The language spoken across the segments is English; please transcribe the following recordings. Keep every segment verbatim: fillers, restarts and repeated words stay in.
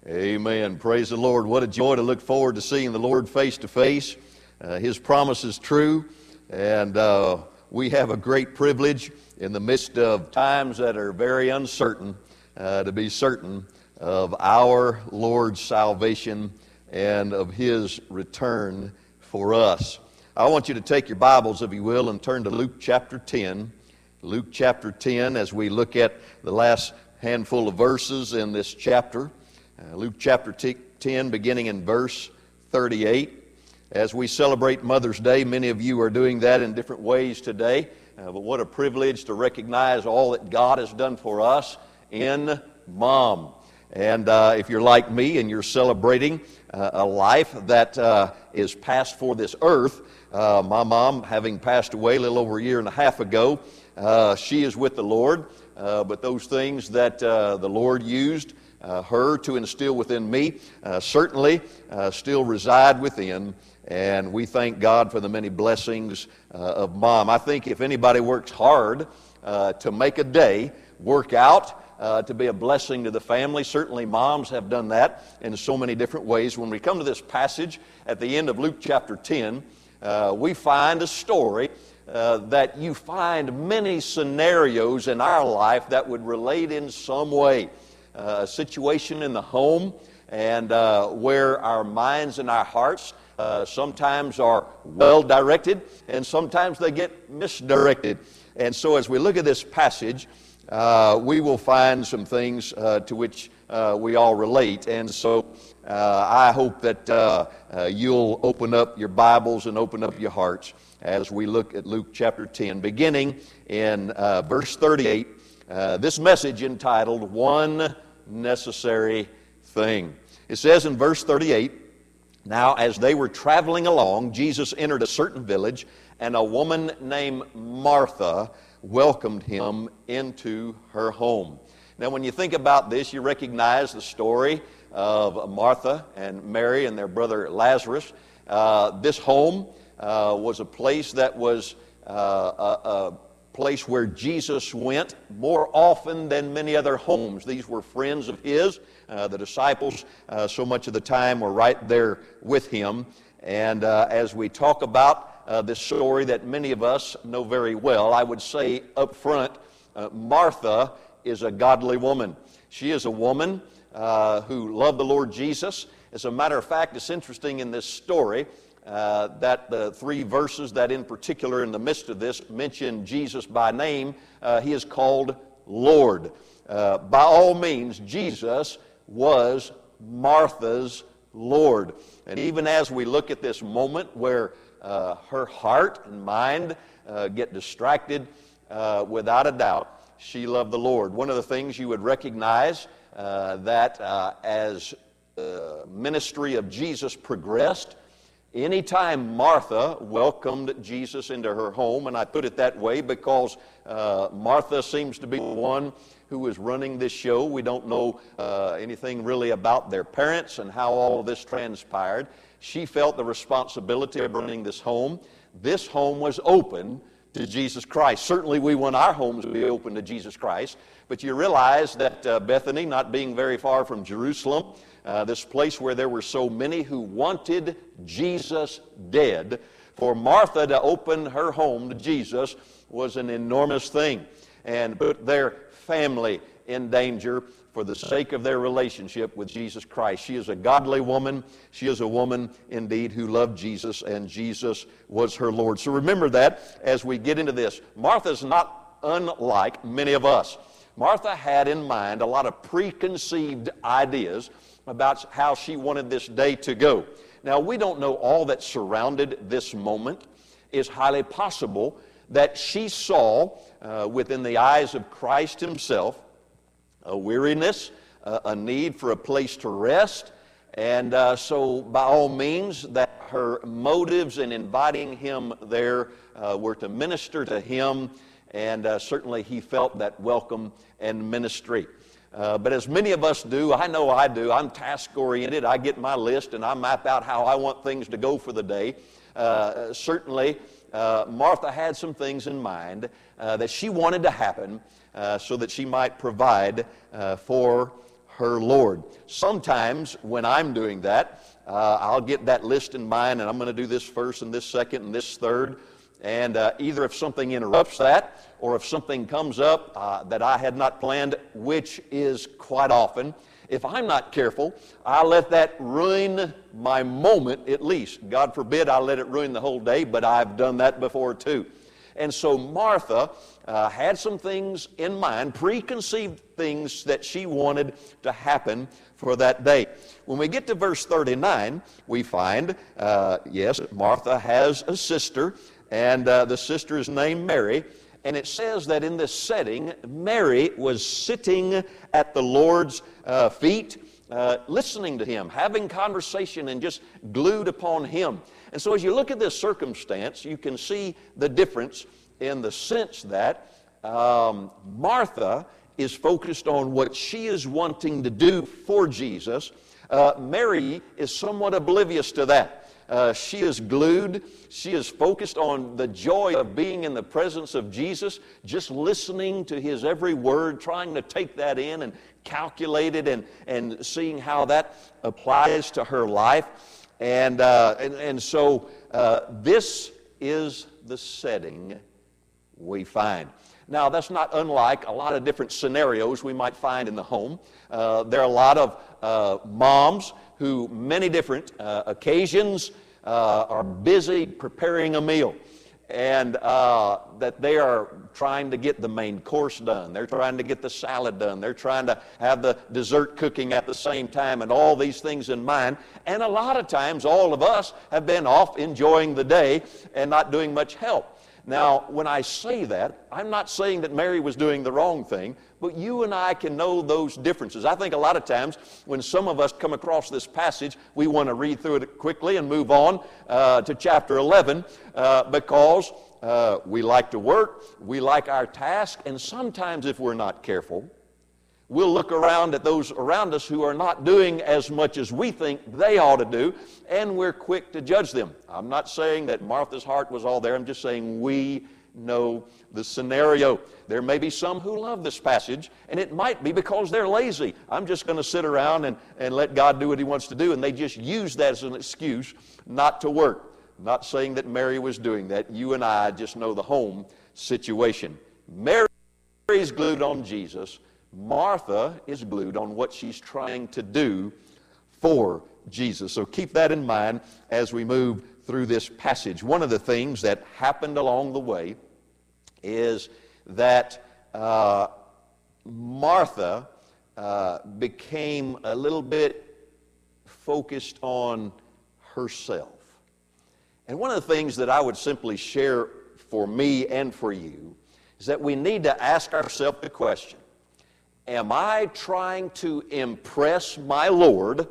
Amen. Praise the Lord. What a joy to look forward to seeing the Lord face to face. Uh, His promise is true, and uh, we have a great privilege in the midst of times that are very uncertain uh, to be certain of our Lord's salvation and of His return for us. I want you to take your Bibles, if you will, and turn to Luke chapter ten. Luke chapter ten, as we look at the last handful of verses in this chapter. Uh, Luke chapter ten, beginning in verse thirty-eight. As we celebrate Mother's Day, many of you are doing that in different ways today. Uh, but what a privilege to recognize all that God has done for us in Mom. And uh, if you're like me and you're celebrating uh, a life that uh, is past for this earth, uh, my mom, having passed away a little over a year and a half ago, uh, she is with the Lord. Uh, but those things that uh, the Lord used Uh, her to instill within me uh, certainly uh, still reside within, and we thank God for the many blessings uh, of Mom. I think if anybody works hard uh, to make a day work out uh, to be a blessing to the family, certainly moms have done that in so many different ways. When we come to this passage at the end of Luke chapter ten, uh, we find a story uh, that you find many scenarios in our life that would relate in some way. Uh, a situation in the home, and uh, where our minds and our hearts uh, sometimes are well directed, and sometimes they get misdirected. And so as we look at this passage, uh, we will find some things uh, to which uh, we all relate. And so uh, I hope that uh, uh, you'll open up your Bibles and open up your hearts as we look at Luke chapter ten, beginning in uh, verse thirty-eight. Uh, this message entitled, One Necessary Thing. It says in verse thirty-eight, "Now as they were traveling along, Jesus entered a certain village, and a woman named Martha welcomed him into her home." Now when you think about this, you recognize the story of Martha and Mary and their brother Lazarus. Uh, this home uh, was a place that was uh, a, a place where Jesus went more often than many other homes. These were friends of His. Uh, the disciples, uh, so much of the time, were right there with Him. And uh, as we talk about uh, this story that many of us know very well, I would say up front, uh, Martha is a godly woman. She is a woman uh, who loved the Lord Jesus. As a matter of fact, it's interesting in this story Uh, that the three verses that in particular in the midst of this mention Jesus by name, uh, He is called Lord. Uh, by all means, Jesus was Martha's Lord. And even as we look at this moment where uh, her heart and mind uh, get distracted, uh, without a doubt, she loved the Lord. One of the things you would recognize uh, that uh, as the ministry of Jesus progressed, anytime Martha welcomed Jesus into her home, and I put it that way because uh, Martha seems to be the one who is running this show. We don't know uh, anything really about their parents and how all of this transpired. She felt the responsibility of running this home. This home was open to Jesus Christ. Certainly we want our homes to be open to Jesus Christ, but you realize that uh, Bethany, not being very far from Jerusalem, Uh, this place where there were so many who wanted Jesus dead, for Martha to open her home to Jesus was an enormous thing, and put their family in danger for the sake of their relationship with Jesus Christ. She is a godly woman. She is a woman indeed who loved Jesus, and Jesus was her Lord. So remember that as we get into this. Martha's not unlike many of us. Martha had in mind a lot of preconceived ideas about how she wanted this day to go. Now, we don't know all that surrounded this moment. It's highly possible that she saw uh, within the eyes of Christ Himself a weariness, uh, a need for a place to rest, and uh, so by all means that her motives in inviting Him there uh, were to minister to Him, and uh, certainly He felt that welcome and ministry. Uh, but as many of us do, I know I do, I'm task-oriented. I get my list and I map out how I want things to go for the day. Uh, certainly, uh, Martha had some things in mind uh, that she wanted to happen uh, so that she might provide uh, for her Lord. Sometimes when I'm doing that, uh, I'll get that list in mind, and I'm going to do this first and this second and this third. And uh, either if something interrupts that, or if something comes up uh, that I had not planned, which is quite often, if I'm not careful, I let that ruin my moment at least. God forbid I let it ruin the whole day, but I've done that before too. And so Martha uh, had some things in mind, preconceived things that she wanted to happen for that day. When we get to verse thirty-nine, we find, uh, yes, Martha has a sister, and uh, the sister is named Mary. And it says that in this setting, Mary was sitting at the Lord's uh, feet, uh, listening to Him, having conversation, and just glued upon Him. And so as you look at this circumstance, you can see the difference in the sense that um, Martha is focused on what she is wanting to do for Jesus. Uh, Mary is somewhat oblivious to that. Uh, she is glued. She is focused on the joy of being in the presence of Jesus, just listening to His every word, trying to take that in and calculate it, and, and seeing how that applies to her life. And, uh, and, and so uh, this is the setting we find. Now, that's not unlike a lot of different scenarios we might find in the home. Uh, there are a lot of uh, moms who, many different uh, occasions, uh, are busy preparing a meal. And uh, that they are trying to get the main course done. They're trying to get the salad done. They're trying to have the dessert cooking at the same time, and all these things in mind. And a lot of times, all of us have been off enjoying the day and not doing much help. Now, when I say that, I'm not saying that Mary was doing the wrong thing, but you and I can know those differences. I think a lot of times when some of us come across this passage, we want to read through it quickly and move on uh, to chapter eleven uh, because uh, we like to work, we like our task, and sometimes if we're not careful, we'll look around at those around us who are not doing as much as we think they ought to do, and we're quick to judge them. I'm not saying that Martha's heart was all there. I'm just saying we know the scenario. There may be some who love this passage, and it might be because they're lazy. I'm just going to sit around and, and let God do what He wants to do, and they just use that as an excuse not to work. I'm not saying that Mary was doing that. You and I just know the home situation. Mary is glued on Jesus. Martha is glued on what she's trying to do for Jesus. So keep that in mind as we move through this passage. One of the things that happened along the way is that uh, Martha uh, became a little bit focused on herself. And one of the things that I would simply share for me and for you is that we need to ask ourselves the question, am I trying to impress my Lord,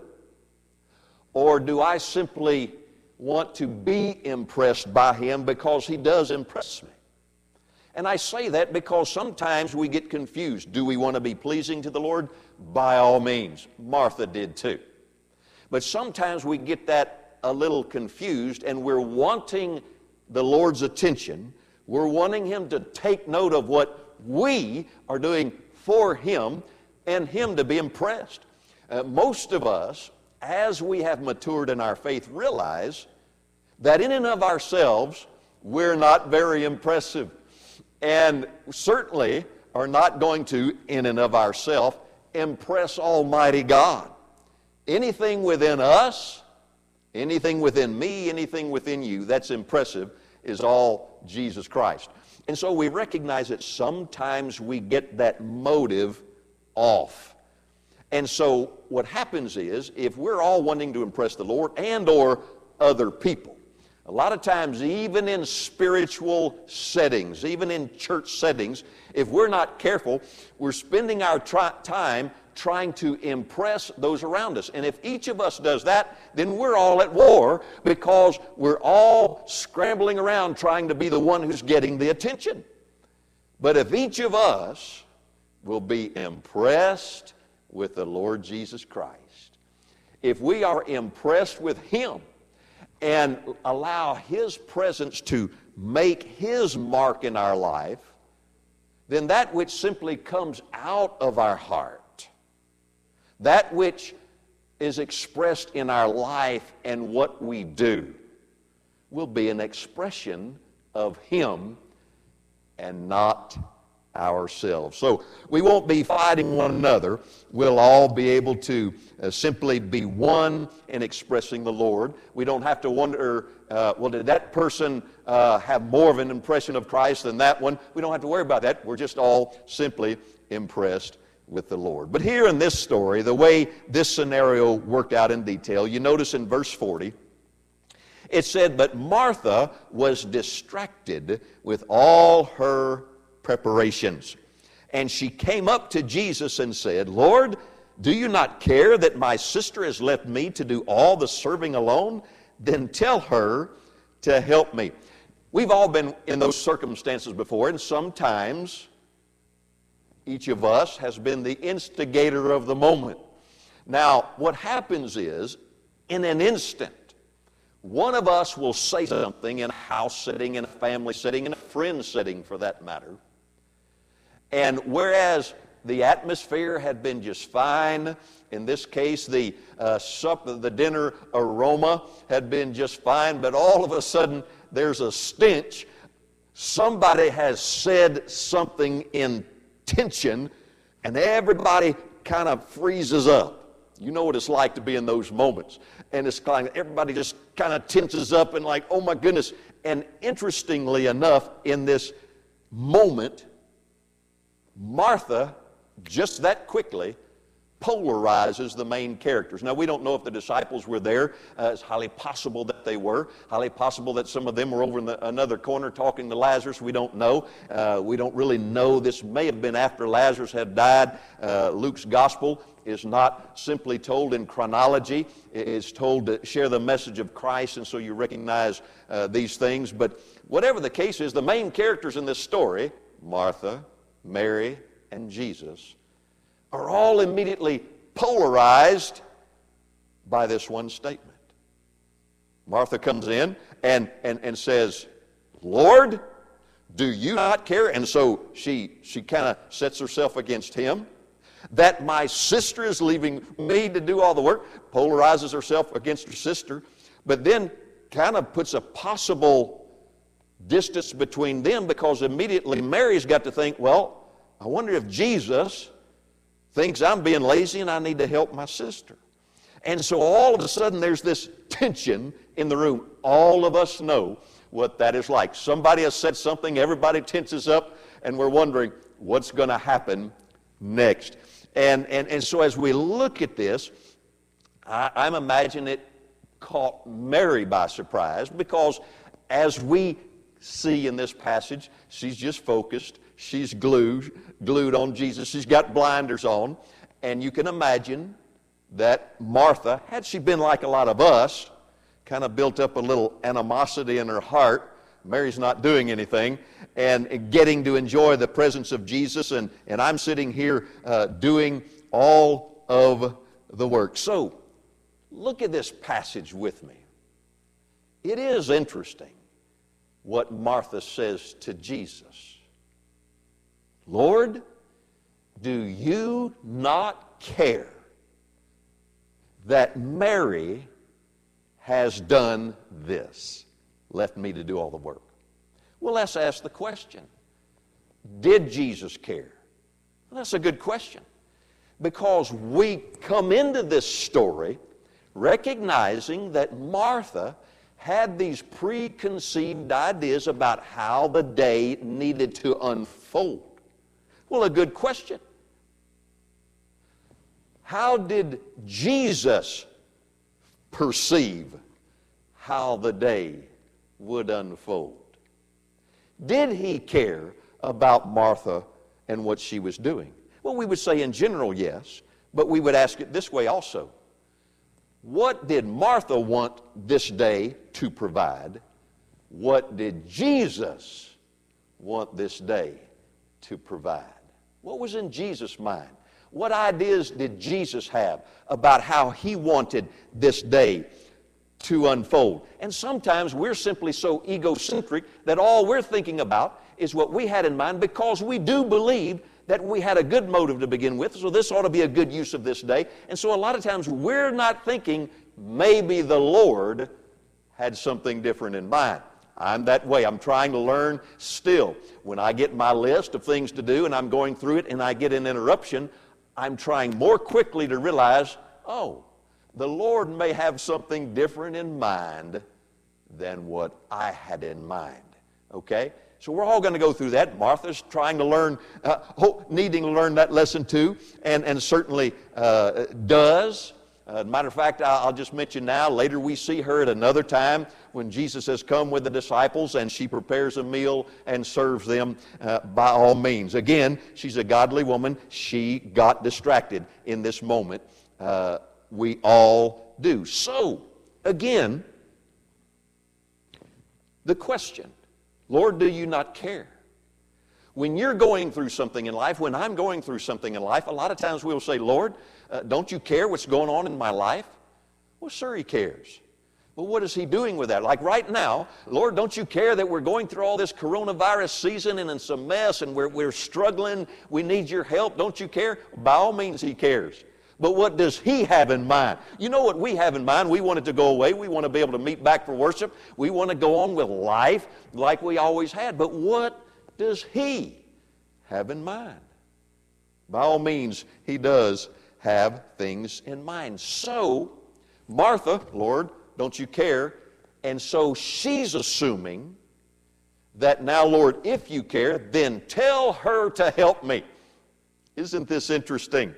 or do I simply want to be impressed by Him because He does impress me? And I say that because sometimes we get confused. Do we want to be pleasing to the Lord? By all means. Martha did too. But sometimes we get that a little confused, and we're wanting the Lord's attention. We're wanting Him to take note of what we are doing for Him, and Him to be impressed. Uh, most of us, as we have matured in our faith, realize that in and of ourselves, we're not very impressive, and certainly are not going to, in and of ourselves, impress Almighty God. Anything within us, anything within me, anything within you that's impressive is all Jesus Christ. And so we recognize that sometimes we get that motive off. And so what happens is, if we're all wanting to impress the Lord and or other people, a lot of times even in spiritual settings, even in church settings, if we're not careful, we're spending our tri- time trying to impress those around us. And if each of us does that, then we're all at war, because we're all scrambling around trying to be the one who's getting the attention. But if each of us will be impressed with the Lord Jesus Christ, if we are impressed with Him and allow His presence to make His mark in our life, then that which simply comes out of our heart, that which is expressed in our life and what we do will be an expression of Him and not ourselves. So we won't be fighting one another. We'll all be able to uh, simply be one in expressing the Lord. We don't have to wonder, uh, well, did that person uh, have more of an impression of Christ than that one? We don't have to worry about that. We're just all simply impressed with the Lord. But here in this story, the way this scenario worked out in detail, you notice in verse forty, it said, "But Martha was distracted with all her preparations. And she came up to Jesus and said, 'Lord, do you not care that my sister has left me to do all the serving alone? Then tell her to help me.'" We've all been in those circumstances before, and sometimes each of us has been the instigator of the moment. Now, what happens is, in an instant, one of us will say something in a house setting, in a family setting, in a friend setting for that matter. And whereas the atmosphere had been just fine, in this case the uh, supper, the dinner aroma had been just fine, but all of a sudden there's a stench. Somebody has said something in tension, and everybody kind of freezes up. You know what it's like to be in those moments. And it's kind of, everybody just kind of tenses up and like, oh my goodness. And interestingly enough, in this moment, Martha, just that quickly, polarizes the main characters. Now, we don't know if the disciples were there. Uh, it's highly possible that they were. Highly possible that some of them were over in the, another corner talking to Lazarus. We don't know. Uh, we don't really know. This may have been after Lazarus had died. Uh, Luke's gospel is not simply told in chronology. It's told to share the message of Christ, and so you recognize uh, these things. But whatever the case is, the main characters in this story, Martha, Mary, and Jesus, are all immediately polarized by this one statement. Martha comes in and, and, and says, "Lord, do you not care?" And so she, she kind of sets herself against him. That my sister is leaving me to do all the work, polarizes herself against her sister, but then kind of puts a possible distance between them, because immediately Mary's got to think, well, I wonder if Jesus thinks I'm being lazy and I need to help my sister. And so all of a sudden there's this tension in the room. All of us know what that is like. Somebody has said something, everybody tenses up, and we're wondering what's going to happen next. And, and, and so as we look at this, I, I'm imagining it caught Mary by surprise, because as we see in this passage, she's just focused. She's glued, glued on Jesus. She's got blinders on. And you can imagine that Martha, had she been like a lot of us, kind of built up a little animosity in her heart. Mary's not doing anything, and getting to enjoy the presence of Jesus, and, and I'm sitting here uh, doing all of the work. So, look at this passage with me. It is interesting what Martha says to Jesus. "Lord, do you not care that Mary has done this, left me to do all the work?" Well, let's ask the question. Did Jesus care? Well, that's a good question, because we come into this story recognizing that Martha had these preconceived ideas about how the day needed to unfold. Well, a good question. How did Jesus perceive how the day would unfold? Did he care about Martha and what she was doing? Well, we would say in general, yes, but we would ask it this way also. What did Martha want this day to provide? What did Jesus want this day to provide? What was in Jesus' mind? What ideas did Jesus have about how he wanted this day to unfold? And sometimes we're simply so egocentric that all we're thinking about is what we had in mind, because we do believe that we had a good motive to begin with, so this ought to be a good use of this day. And so a lot of times we're not thinking maybe the Lord had something different in mind. I'm that way. I'm trying to learn still. When I get my list of things to do and I'm going through it and I get an interruption, I'm trying more quickly to realize, oh, the Lord may have something different in mind than what I had in mind. Okay? So we're all going to go through that. Martha's trying to learn, uh, needing to learn that lesson too, and, and certainly uh, does. Uh, matter of fact, I'll just mention now, later we see her at another time when Jesus has come with the disciples and she prepares a meal and serves them uh, by all means. Again, she's a godly woman. She got distracted in this moment. Uh, we all do. So, again, the question, Lord, do you not care? When you're going through something in life, when I'm going through something in life, a lot of times we'll say, Lord, uh, don't you care what's going on in my life? Well, sure, He cares. But what is He doing with that? Like right now, Lord, don't you care that we're going through all this coronavirus season and it's a mess and we're, we're struggling, we need your help, don't you care? By all means, He cares. But what does He have in mind? You know what we have in mind? We want it to go away. We want to be able to meet back for worship. We want to go on with life like we always had. But what does He have in mind? By all means, He does have things in mind. So, Martha, Lord, don't you care? And so she's assuming that now, Lord, if you care, then tell her to help me. Isn't this interesting?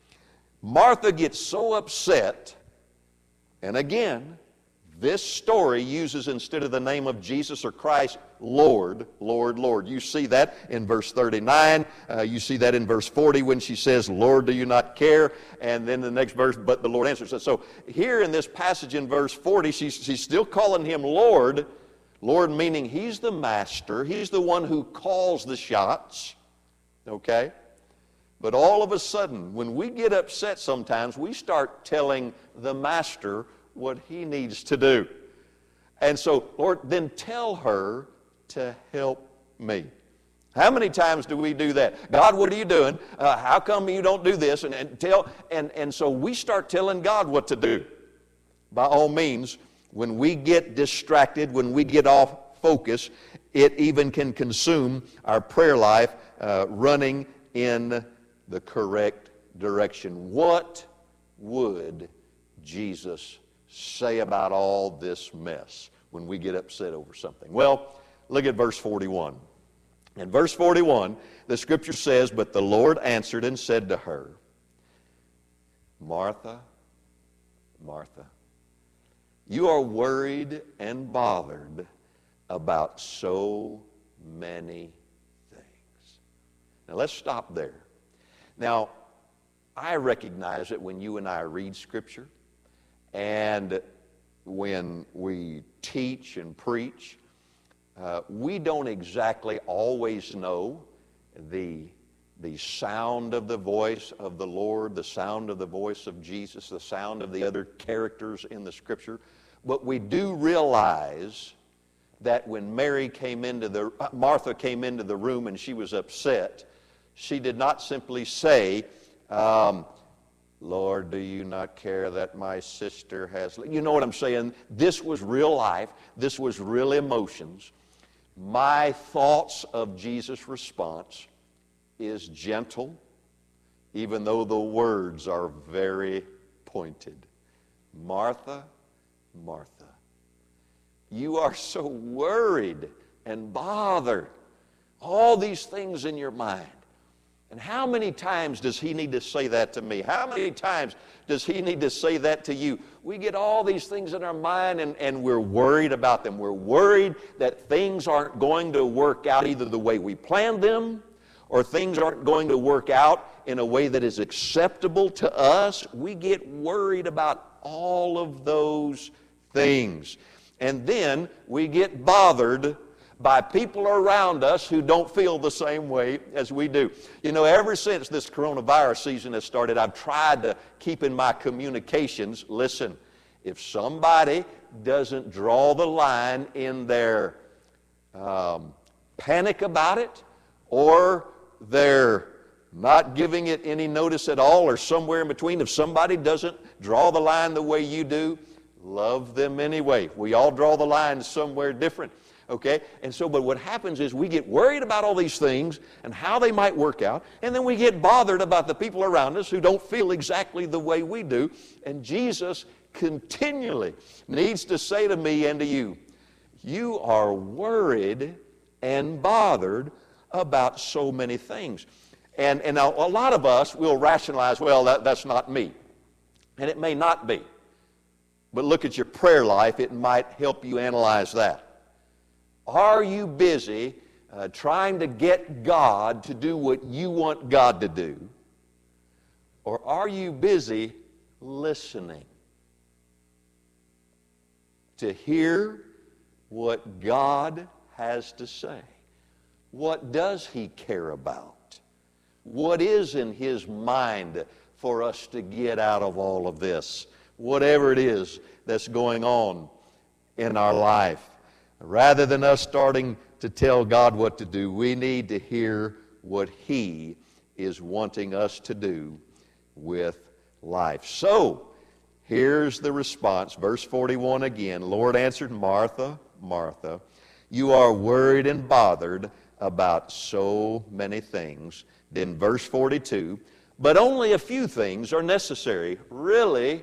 Martha gets so upset, and again, this story uses, instead of the name of Jesus or Christ, Lord, Lord, Lord. You see that in verse thirty-nine. Uh, you see that in verse forty when she says, Lord, do you not care? And then the next verse, but the Lord answers. So here in this passage in verse forty, she's, she's still calling Him Lord. Lord meaning He's the master. He's the one who calls the shots. Okay? But all of a sudden, when we get upset sometimes, we start telling the master what he needs to do. And so, Lord, then tell her to help me. How many times do we do that? God, what are you doing? Uh, how come you don't do this? And, and tell and, and so we start telling God what to do. By all means, when we get distracted, when we get off focus, it even can consume our prayer life uh, running in the correct direction. What would Jesus say about all this mess when we get upset over something? Well, look at verse forty-one. In verse forty-one, the Scripture says, but the Lord answered and said to her, Martha, Martha, you are worried and bothered about so many things. Now let's stop there. Now, I recognize that when you and I read Scripture and when we teach and preach, uh, we don't exactly always know the, the sound of the voice of the Lord, the sound of the voice of Jesus, the sound of the other characters in the Scripture. But we do realize that when Mary came into the, uh, Martha came into the room and she was upset, she did not simply say, um, Lord, do you not care that my sister has... You know what I'm saying? This was real life. This was real emotions. My thoughts of Jesus' response is gentle, even though the words are very pointed. Martha, Martha, you are so worried and bothered. All these things in your mind. And how many times does He need to say that to me? How many times does He need to say that to you? We get all these things in our mind and, and we're worried about them. We're worried that things aren't going to work out either the way we planned them or things aren't going to work out in a way that is acceptable to us. We get worried about all of those things. And then we get bothered by people around us who don't feel the same way as we do. You know, ever since this coronavirus season has started, I've tried to keep in my communications, listen, if somebody doesn't draw the line in their um, panic about it or their not giving it any notice at all, or somewhere in between. If somebody doesn't draw the line the way you do, love them anyway. We all draw the line somewhere different. Okay? And so, but what happens is we get worried about all these things and how they might work out, and then we get bothered about the people around us who don't feel exactly the way we do. And Jesus continually needs to say to me and to you, you are worried and bothered about so many things. And, and now a lot of us will rationalize, well, that, that's not me. And it may not be. But look at your prayer life. It might help you analyze that. Are you busy uh, trying to get God to do what you want God to do? Or are you busy listening to hear what God has to say? What does He care about? What is in His mind for us to get out of all of this? Whatever it is that's going on in our life. Rather than us starting to tell God what to do, we need to hear what He is wanting us to do with life. So, here's the response. Verse forty-one again. Lord answered, Martha, Martha, you are worried and bothered about so many things. Then verse forty-two, but only a few things are necessary. Really,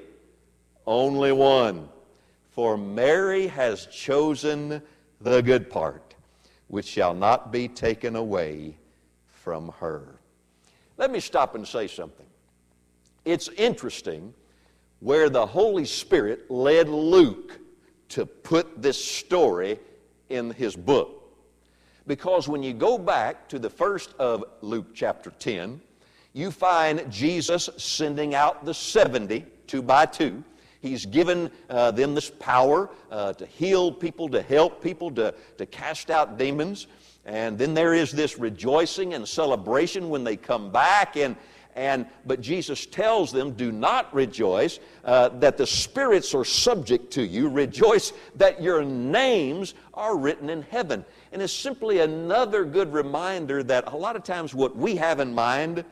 only one. For Mary has chosen the good part, which shall not be taken away from her. Let me stop and say something. It's interesting where the Holy Spirit led Luke to put this story in his book. Because when you go back to the first of Luke chapter ten, you find Jesus sending out the seventy, two by two. He's given uh, them this power uh, to heal people, to help people, to, to cast out demons. And then there is this rejoicing and celebration when they come back. And, and, but Jesus tells them, do not rejoice uh, that the spirits are subject to you. Rejoice that your names are written in heaven. And it's simply another good reminder that a lot of times what we have in mind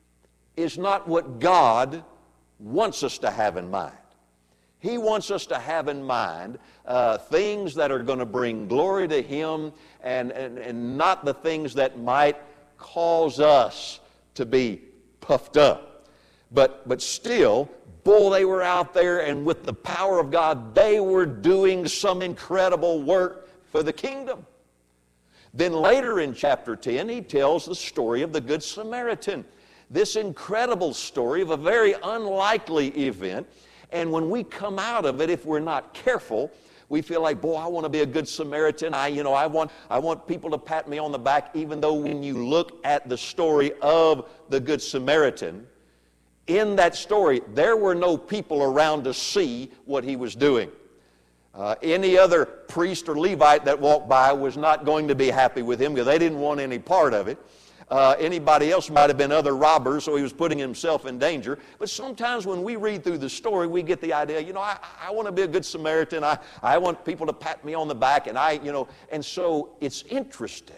is not what God wants us to have in mind. He wants us to have in mind uh, things that are going to bring glory to Him and, and, and not the things that might cause us to be puffed up. But, but still, boy, they were out there, and with the power of God, they were doing some incredible work for the kingdom. Then later in chapter ten, he tells the story of the Good Samaritan. This incredible story of a very unlikely event. And when we come out of it, if we're not careful, we feel like, boy, I want to be a good Samaritan. I, you know, I want, I want people to pat me on the back, even though when you look at the story of the Good Samaritan, in that story, there were no people around to see what he was doing. Uh, any other priest or Levite that walked by was not going to be happy with him because they didn't want any part of it. Uh, anybody else might have been other robbers, so he was putting himself in danger. But sometimes when we read through the story, we get the idea, you know, I, I want to be a good Samaritan. I, I want people to pat me on the back. And I, you know, and so it's interesting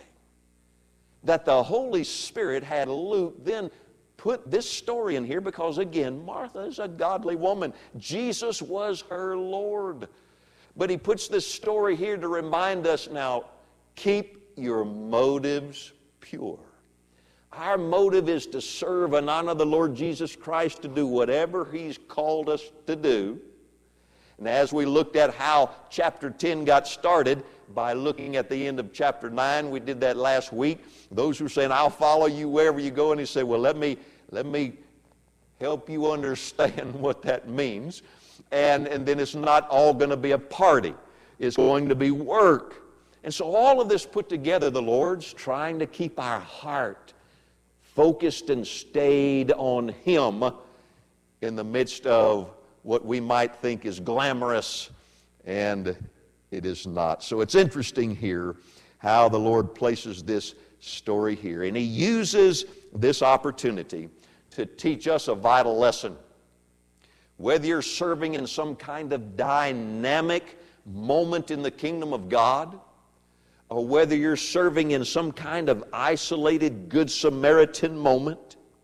that the Holy Spirit had Luke then put this story in here because, again, Martha is a godly woman. Jesus was her Lord. But he puts this story here to remind us now, keep your motives pure. Our motive is to serve and honor the Lord Jesus Christ, to do whatever He's called us to do. And as we looked at how chapter ten got started, by looking at the end of chapter nine, we did that last week. Those who are saying, I'll follow you wherever you go, and he said, well, let me, let me help you understand what that means. And, and then it's not all going to be a party. It's going to be work. And so all of this put together, the Lord's trying to keep our heart focused and stayed on Him in the midst of what we might think is glamorous, and it is not. So it's interesting here how the Lord places this story here. And He uses this opportunity to teach us a vital lesson. Whether you're serving in some kind of dynamic moment in the kingdom of God, or whether you're serving in some kind of isolated Good Samaritan moment,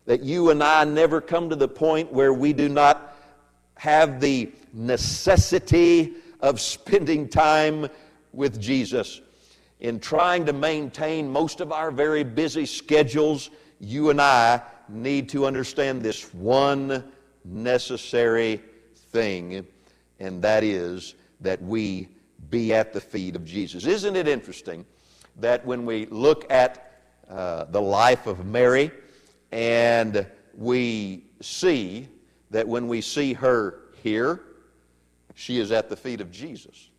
that you and I never come to the point where we do not have the necessity of spending time with Jesus. In trying to maintain most of our very busy schedules, you and I need to understand this one necessary thing, and that is that we be at the feet of Jesus. Isn't it interesting that when we look at uh, the life of Mary, and we see that when we see her here, she is at the feet of Jesus.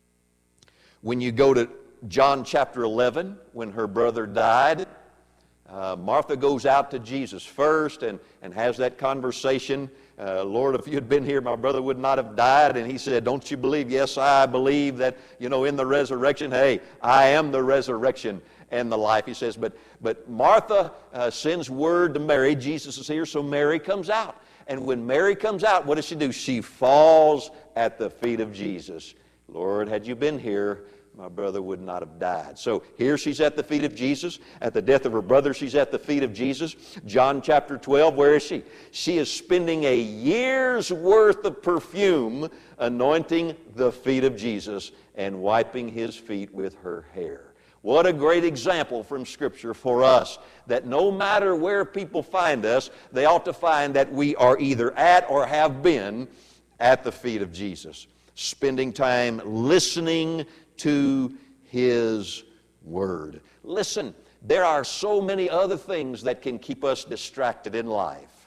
When you go to John chapter eleven, when her brother died, uh, Martha goes out to Jesus first and, and has that conversation. Uh, Lord, if you had been here, my brother would not have died. And he said, don't you believe? Yes, I believe that, you know, in the resurrection, hey, I am the resurrection and the life. He says, but, but Martha uh, sends word to Mary, Jesus is here, so Mary comes out. And when Mary comes out, what does she do? She falls at the feet of Jesus. Lord, had you been here, my brother would not have died. So here she's at the feet of Jesus. At the death of her brother, she's at the feet of Jesus. John chapter twelve, where is she? She is spending a year's worth of perfume anointing the feet of Jesus and wiping his feet with her hair. What a great example from Scripture for us, that no matter where people find us, they ought to find that we are either at or have been at the feet of Jesus, spending time listening to his word. Listen, there are so many other things that can keep us distracted in life.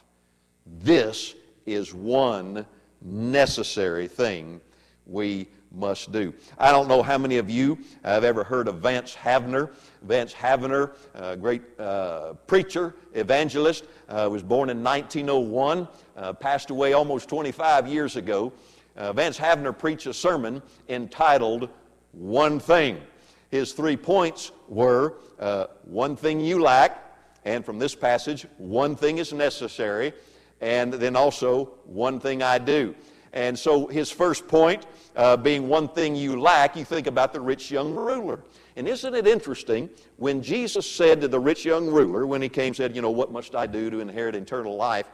This is one necessary thing we must do. I don't know how many of you have ever heard of Vance Havner. Vance Havner, a great uh, preacher, evangelist, uh, was born in nineteen oh one, uh, passed away almost twenty-five years ago. Uh, Vance Havner preached a sermon entitled One Thing. His three points were, uh, one thing you lack, and from this passage, one thing is necessary, and then also, one thing I do. And so his first point, uh, being one thing you lack, you think about the rich young ruler. And isn't it interesting, when Jesus said to the rich young ruler, when he came and said, you know, what must I do to inherit eternal life?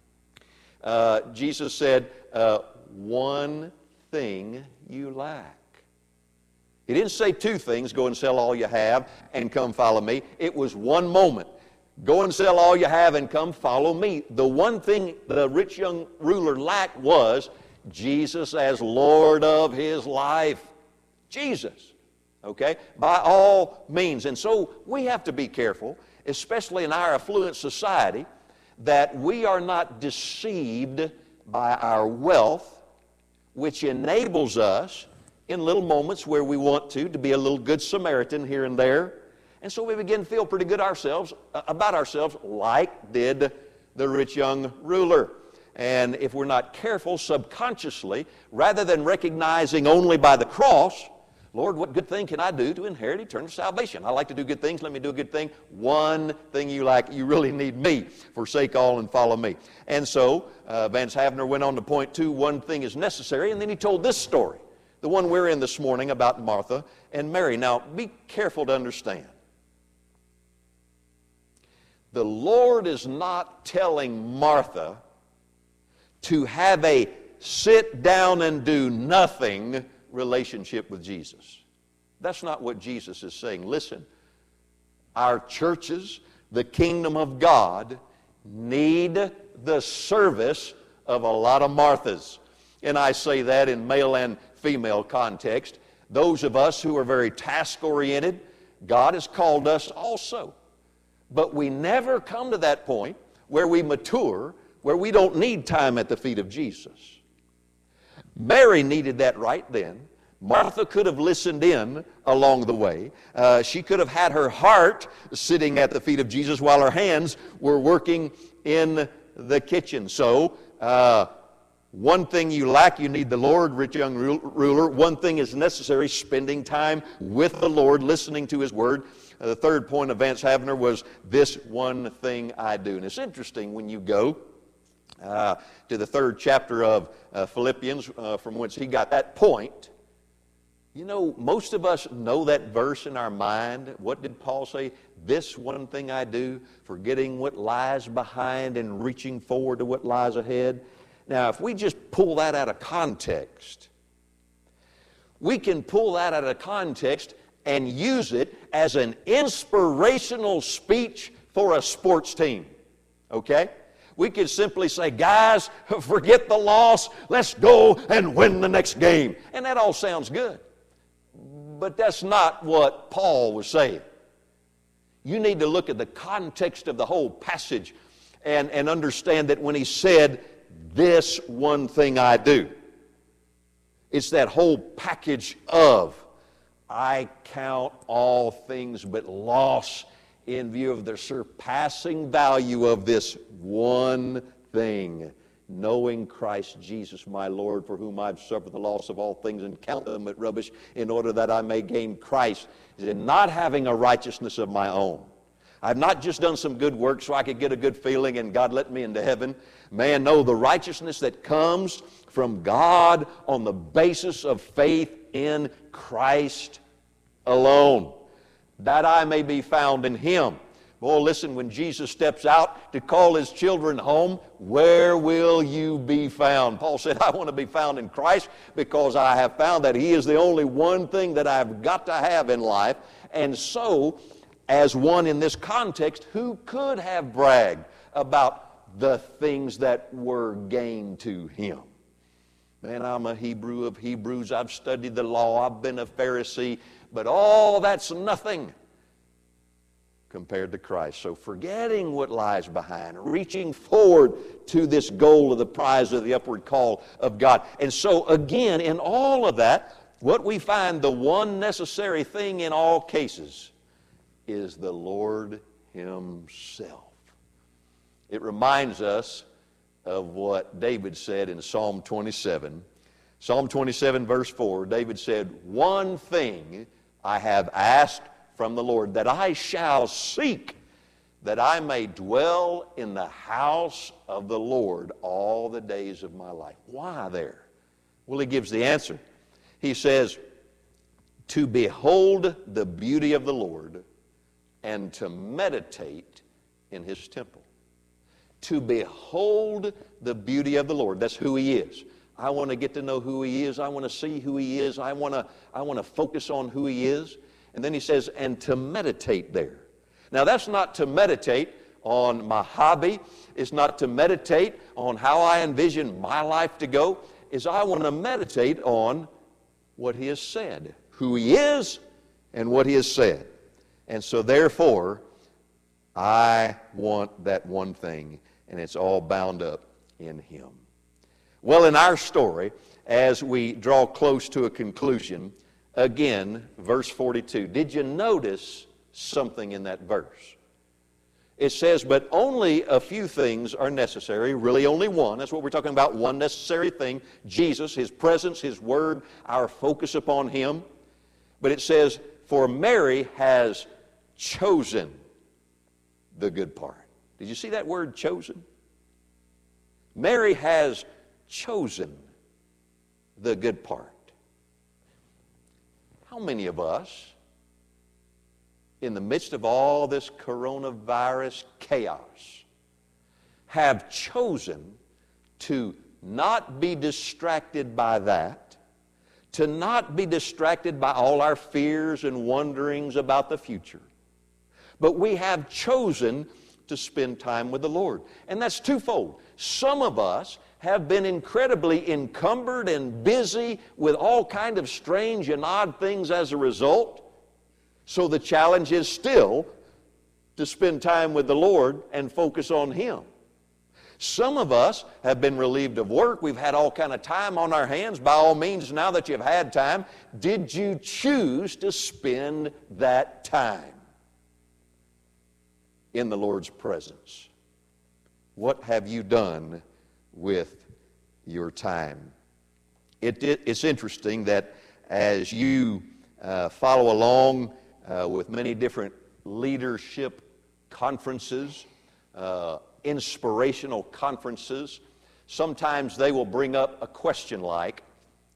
Uh, Jesus said, uh, one thing you lack. He didn't say two things, go and sell all you have and come follow me. It was one moment. Go and sell all you have and come follow me. The one thing the rich young ruler lacked was Jesus as Lord of his life. Jesus. Okay? By all means. And so we have to be careful, especially in our affluent society, that we are not deceived by our wealth, which enables us in little moments where we want to, to be a little good Samaritan here and there. And so we begin to feel pretty good ourselves, uh, about ourselves, like did the rich young ruler. And if we're not careful, subconsciously, rather than recognizing only by the cross, Lord, what good thing can I do to inherit eternal salvation? I like to do good things, let me do a good thing. One thing you like, you really need me. Forsake all and follow me. And so uh, Vance Havner went on to point two, one thing is necessary, and then he told this story, the one we're in this morning about Martha and Mary. Now, be careful to understand. The Lord is not telling Martha to have a sit down and do nothing relationship with Jesus. That's not what Jesus is saying. Listen, our churches, the kingdom of God, need the service of a lot of Marthas. And I say that in male and female context. Those of us who are very task-oriented, God has called us also. But we never come to that point where we mature, where we don't need time at the feet of Jesus. Mary needed that right then. Martha could have listened in along the way. Uh, she could have had her heart sitting at the feet of Jesus while her hands were working in the kitchen. So, uh, one thing you lack, you need the Lord, rich young ruler. One thing is necessary, spending time with the Lord, listening to His Word. Uh, the third point of Vance Havner was this one thing I do. And it's interesting when you go uh, to the third chapter of uh, Philippians, uh, from whence he got that point. You know, most of us know that verse in our mind. What did Paul say? This one thing I do, forgetting what lies behind and reaching forward to what lies ahead. Now, if we just pull that out of context, we can pull that out of context and use it as an inspirational speech for a sports team. Okay? We could simply say, guys, forget the loss. Let's go and win the next game. And that all sounds good. But that's not what Paul was saying. You need to look at the context of the whole passage and, and understand that when he said, this one thing I do, it's that whole package of, I count all things but loss in view of the surpassing value of this one thing, knowing Christ Jesus my Lord, for whom I've suffered the loss of all things and count them but rubbish, in order that I may gain Christ, in not having a righteousness of my own. I've not just done some good work so I could get a good feeling and God let me into heaven. Man, no, the righteousness that comes from God on the basis of faith in Christ alone, that I may be found in Him. Boy, listen, when Jesus steps out to call His children home, where will you be found? Paul said, I want to be found in Christ because I have found that He is the only one thing that I've got to have in life. And so, as one in this context, who could have bragged about the things that were gained to him? Man, I'm a Hebrew of Hebrews. I've studied the law. I've been a Pharisee. But all that's nothing compared to Christ. So forgetting what lies behind, reaching forward to this goal of the prize of the upward call of God. And so again, in all of that, what we find, the one necessary thing in all cases is the Lord Himself. It reminds us of what David said in Psalm twenty-seven. Psalm twenty-seven verse four, David said, one thing I have asked from the Lord, that I shall seek, that I may dwell in the house of the Lord all the days of my life. Why there? Well, he gives the answer. He says, to behold the beauty of the Lord and to meditate in His temple. To behold the beauty of the Lord. That's who He is. I want to get to know who He is. I want to see who He is. I want to, I want to focus on who He is. And then he says, and to meditate there. Now that's not to meditate on my hobby. It's not to meditate on how I envision my life to go. Is I want to meditate on what He has said, who He is and what He has said. And so therefore, I want that one thing, and it's all bound up in Him. Well, in our story, as we draw close to a conclusion, again, verse forty-two. Did you notice something in that verse? It says, but only a few things are necessary, really only one. That's what we're talking about, one necessary thing. Jesus, His presence, His Word, our focus upon Him. But it says, for Mary has chosen the good part. Did you see that word, chosen? Mary has chosen the good part. How many of us, in the midst of all this coronavirus chaos, have chosen to not be distracted by that, to not be distracted by all our fears and wonderings about the future, but we have chosen to spend time with the Lord? And that's twofold. Some of us have been incredibly encumbered and busy with all kind of strange and odd things as a result. So the challenge is still to spend time with the Lord and focus on Him. Some of us have been relieved of work. We've had all kind of time on our hands. By all means, now that you've had time, did you choose to spend that time in the Lord's presence? What have you done with your time? It, it, it's interesting that as you uh, follow along uh, with many different leadership conferences, uh, inspirational conferences, sometimes they will bring up a question like,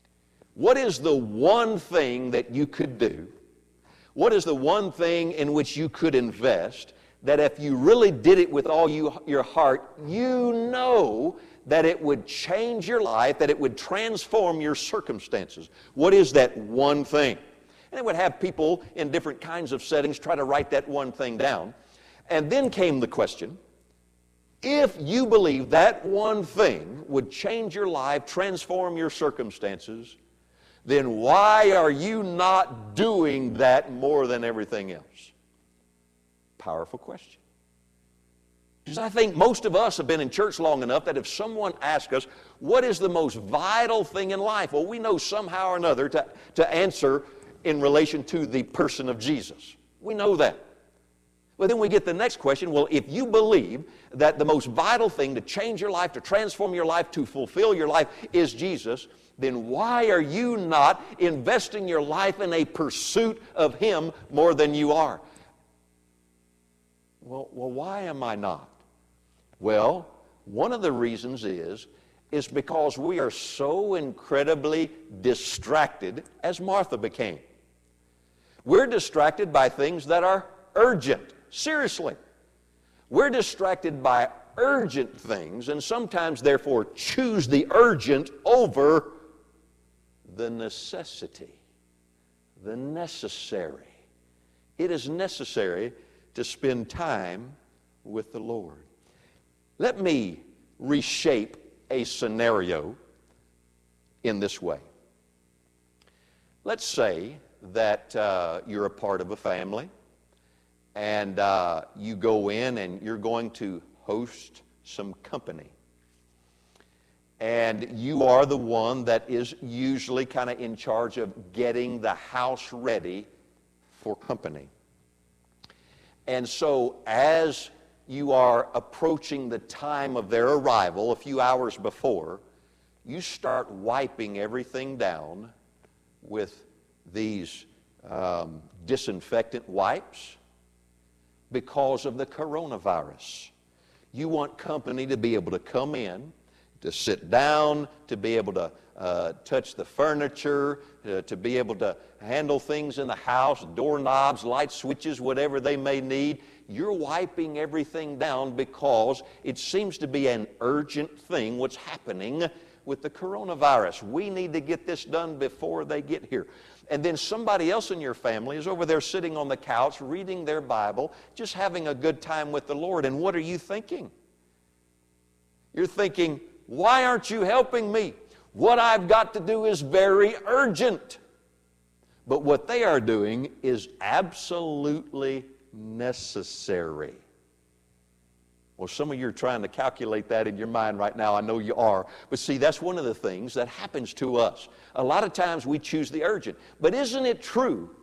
What is the one thing that you could do? What is the one thing in which you could invest that if you really did it with all you, your heart, you know that it would change your life, that it would transform your circumstances? What is that one thing? And it would have people in different kinds of settings try to write that one thing down. And then came the question, if you believe that one thing would change your life, transform your circumstances, then why are you not doing that more than everything else? Powerful question. Because I think most of us have been in church long enough that if someone asks us, what is the most vital thing in life? Well, we know somehow or another to, to answer in relation to the person of Jesus. We know that. But then we get the next question, well, if you believe that the most vital thing to change your life, to transform your life, to fulfill your life is Jesus, then why are you not investing your life in a pursuit of Him more than you are? Well, well, why am I not? Well, one of the reasons is, is because we are so incredibly distracted, as Martha became. We're distracted by things that are urgent. Seriously. We're distracted by urgent things and sometimes, therefore, choose the urgent over the necessity, the necessary. It is necessary to spend time with the Lord. Let me reshape a scenario in this way. Let's say that uh, you're a part of a family and uh, you go in and you're going to host some company. And you are the one that is usually kind of in charge of getting the house ready for company. And so as you are approaching the time of their arrival, a few hours before, you start wiping everything down with these um, disinfectant wipes because of the coronavirus. You want company to be able to come in, to sit down, to be able to uh, touch the furniture, uh, to be able to handle things in the house, doorknobs, light switches, whatever they may need. You're wiping everything down because it seems to be an urgent thing what's happening with the coronavirus. We need to get this done before they get here. And then somebody else in your family is over there sitting on the couch, reading their Bible, just having a good time with the Lord. And what are you thinking? You're thinking, why aren't you helping me? What I've got to do is very urgent. But what they are doing is absolutely necessary. Well, some of you are trying to calculate that in your mind right now. I know you are. But see, that's one of the things that happens to us. A lot of times we choose the urgent. But isn't it true?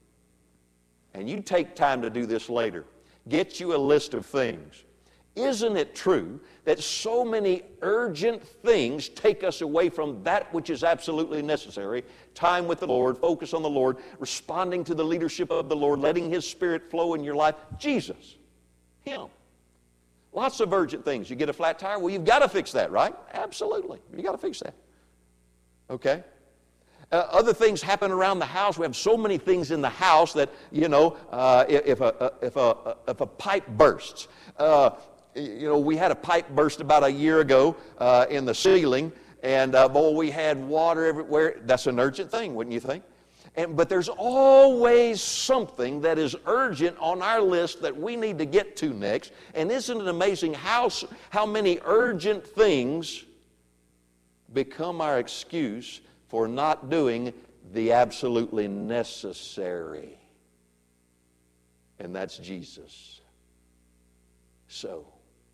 And you take time to do this later. Get you a list of things. Isn't it true that so many urgent things take us away from that which is absolutely necessary? Time with the Lord, focus on the Lord, responding to the leadership of the Lord, letting His Spirit flow in your life. Jesus, Him. Lots of urgent things. You get a flat tire, well, you've got to fix that, right? Absolutely. You've got to fix that. Okay? Uh, other things happen around the house. We have so many things in the house that, you know, uh, if, a, if, a, if a pipe bursts, uh, you know, we had a pipe burst about a year ago uh, in the ceiling, and uh, boy, we had water everywhere. That's an urgent thing, wouldn't you think? And, but there's always something that is urgent on our list that we need to get to next. And isn't it amazing how, how many urgent things become our excuse for not doing the absolutely necessary? And that's Jesus. So,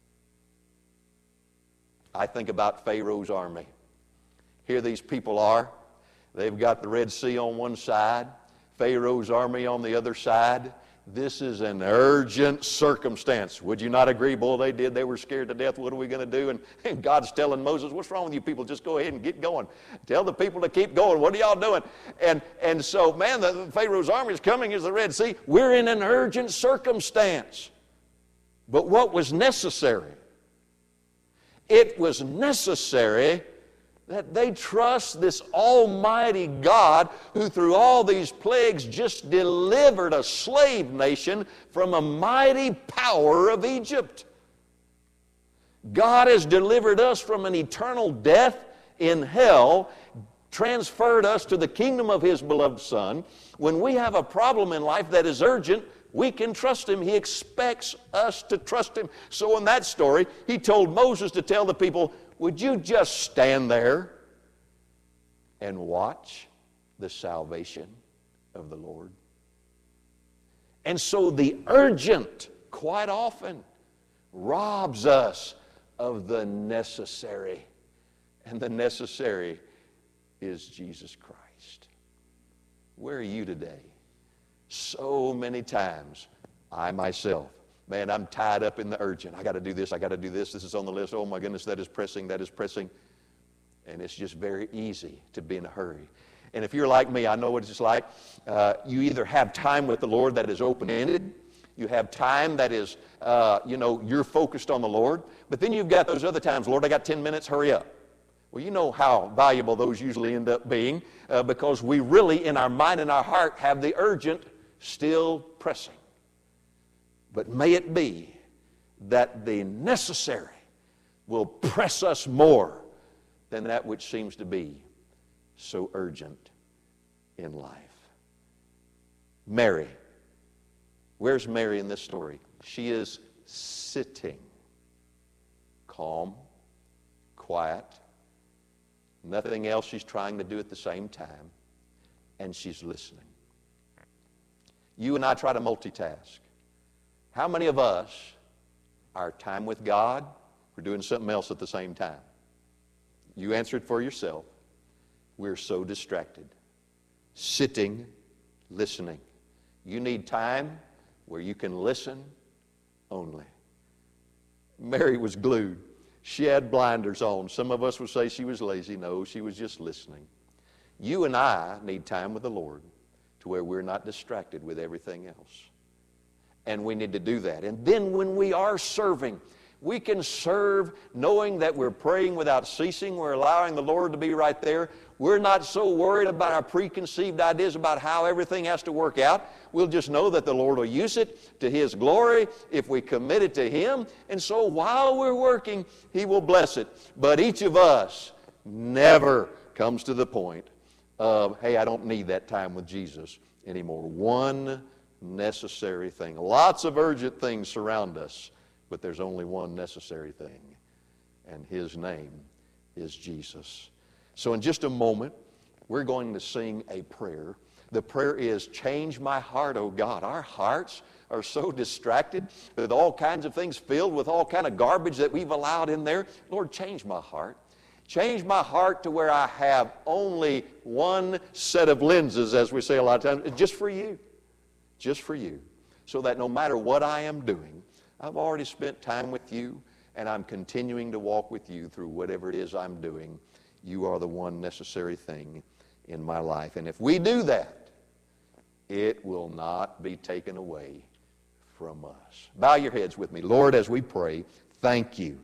I think about Pharaoh's army. Here these people are. They've got the Red Sea on one side, Pharaoh's army on the other side. This is an urgent circumstance. Would you not agree? Boy, they did. They were scared to death. What are we going to do? And, and God's telling Moses, what's wrong with you people? Just go ahead and get going. Tell the people to keep going. What are y'all doing? And, and so, man, the, the Pharaoh's army is coming as the Red Sea. We're in an urgent circumstance. But what was necessary? It was necessary that they trust this almighty God who through all these plagues just delivered a slave nation from a mighty power of Egypt. God has delivered us from an eternal death in hell, transferred us to the kingdom of His beloved Son. When we have a problem in life that is urgent, we can trust Him. He expects us to trust Him. So in that story, He told Moses to tell the people, would you just stand there and watch the salvation of the Lord? And so the urgent quite often robs us of the necessary. And the necessary is Jesus Christ. Where are you today? So many times, I myself, man, I'm tied up in the urgent. I got to do this, I got to do this, this is on the list. Oh my goodness, that is pressing, that is pressing. And it's just very easy to be in a hurry. And if you're like me, I know what it's like. Uh, you either have time with the Lord that is open-ended, you have time that is, uh, you know, you're focused on the Lord, but then you've got those other times, Lord, I got ten minutes, hurry up. Well, you know how valuable those usually end up being uh, because we really, in our mind and our heart, have the urgent still pressing. But may it be that the necessary will press us more than that which seems to be so urgent in life. Mary. Where's Mary in this story? She is sitting, calm, quiet, nothing else she's trying to do at the same time, and she's listening. You and I try to multitask. How many of us, our time with God, we're doing something else at the same time? You answer it for yourself. We're so distracted. Sitting, listening. You need time where you can listen only. Mary was glued. She had blinders on. Some of us would say she was lazy. No, she was just listening. You and I need time with the Lord to where we're not distracted with everything else. And we need to do that. And then when we are serving, we can serve knowing that we're praying without ceasing. We're allowing the Lord to be right there. We're not so worried about our preconceived ideas about how everything has to work out. We'll just know that the Lord will use it to His glory if we commit it to Him. And so while we're working, He will bless it. But each of us never comes to the point of, hey, I don't need that time with Jesus anymore. One necessary thing. Lots of urgent things surround us, but there's only one necessary thing, and His name is Jesus. So in just a moment, we're going to sing a prayer. The prayer is, change my heart, O God. Our hearts are so distracted with all kinds of things, filled with all kind of garbage that we've allowed in there. Lord, change my heart. Change my heart to where I have only one set of lenses, as we say a lot of times, just for you. Just for you. So that no matter what I am doing, I've already spent time with you, and I'm continuing to walk with you through whatever it is I'm doing. You are the one necessary thing in my life. And if we do that, it will not be taken away from us. Bow your heads with me. Lord, as we pray, thank you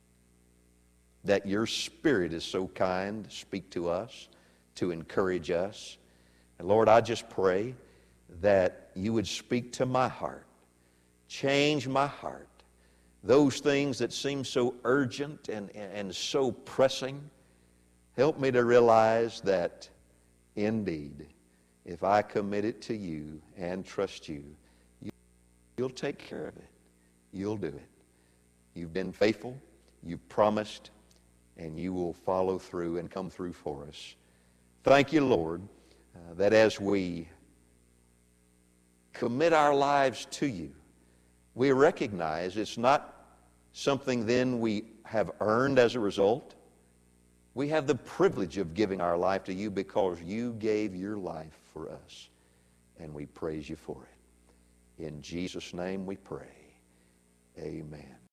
that your Spirit is so kind to speak to us, to encourage us. And Lord, I just pray that you would speak to my heart. Change my heart. Those things that seem so urgent and, and so pressing, help me to realize that indeed, if I commit it to you and trust you, you'll take care of it. You'll do it. You've been faithful, you've promised, and you will follow through and come through for us. Thank you, Lord, uh, that as we commit our lives to you, we recognize it's not something then we have earned as a result. We have the privilege of giving our life to you because you gave your life for us, and we praise you for it. In Jesus' name we pray. Amen.